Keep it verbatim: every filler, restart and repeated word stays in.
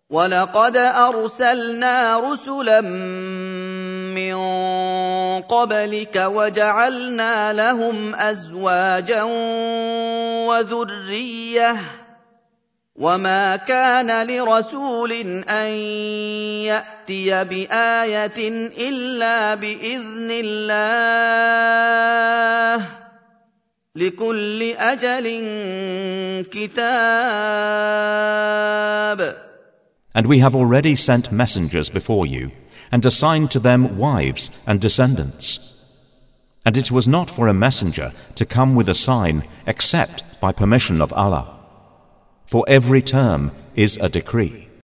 وَلَقَدْ أَرْسَلْنَا رُسُلًا مِّن قَبْلِكَ وَجَعَلْنَا لَهُمْ أَزْوَاجًا وَذُرِّيَّةً ۚ وَمَا كَانَ لِرَسُولٍ أَن يَأْتِيَ بِآيَةٍ إِلَّا بِإِذْنِ اللَّهِ ۗ لِكُلِّ أَجَلٍ كِتَابٌ. And we have already sent messengers before you, and assigned to them wives and descendants. And it was not for a messenger to come with a sign except by permission of Allah. For every term is a decree.